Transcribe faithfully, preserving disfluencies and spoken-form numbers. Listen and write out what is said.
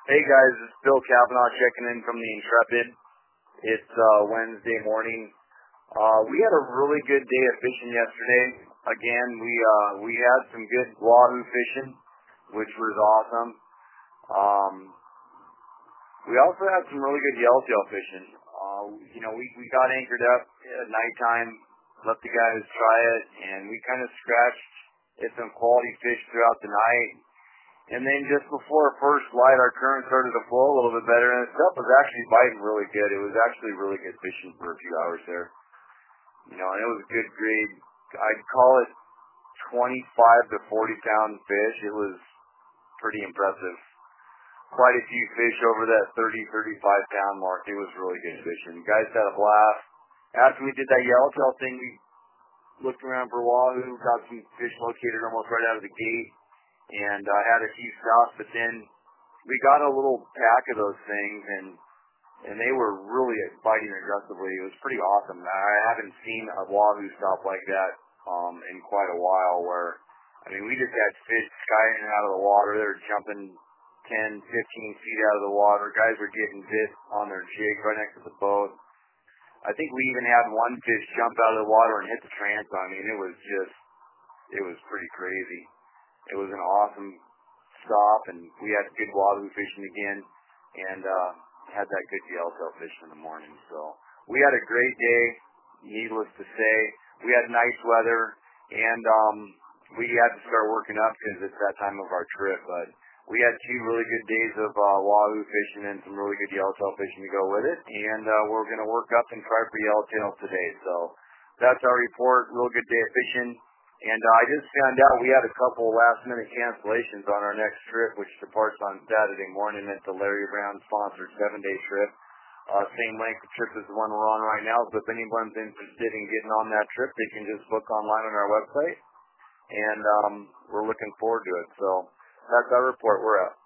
Hey guys, this is Bill Kavanaugh checking in from the Intrepid. It's uh, Wednesday morning. Uh, we had a really good day of fishing yesterday. Again, we uh, we had some good wahoo fishing, which was awesome. Um, we also had some really good yellowtail fishing. Uh, you know, we, we got anchored up at nighttime, let the guys try it, and we kind of scratched at some quality fish throughout the night. And then just before first light, our current started to flow a little bit better, and the stuff was actually biting really good. It was actually really good fishing for a few hours there. You know, and it was a good grade. I'd call it twenty-five to forty pound fish. It was pretty impressive. Quite a few fish over that thirty, thirty-five pound mark. It was really good fishing. Guys had a blast. After we did that yellowtail thing, we looked around for wahoo, got some fish located almost right out of the gate, and I uh, had a few stops, but then we got a little pack of those things, and and they were really biting aggressively. It was pretty awesome. I haven't seen a wahoo stop like that um, in quite a while, where, I mean, we just had fish skying out of the water. They were jumping ten, fifteen feet out of the water. Guys were getting bit on their jig right next to the boat. I think we even had one fish jump out of the water and hit the transom. I mean, it was just, it was pretty crazy. It was an awesome stop, and we had good wahoo fishing again, and uh, had that good yellowtail fishing in the morning. So we had a great day, needless to say. We had nice weather, and um, we had to start working up because it's that time of our trip. But we had two really good days of uh, wahoo fishing and some really good yellowtail fishing to go with it, and uh, we're going to work up and try for yellowtail today. So that's our report. Real good day of fishing. And uh, I just found out we had a couple last-minute cancellations on our next trip, which departs on Saturday morning at the Larry Brown sponsored seven-day trip. Uh, same length of trip as the one we're on right now, so if anyone's interested in getting on that trip, they can just book online on our website, and um, we're looking forward to it. So that's our report. We're out.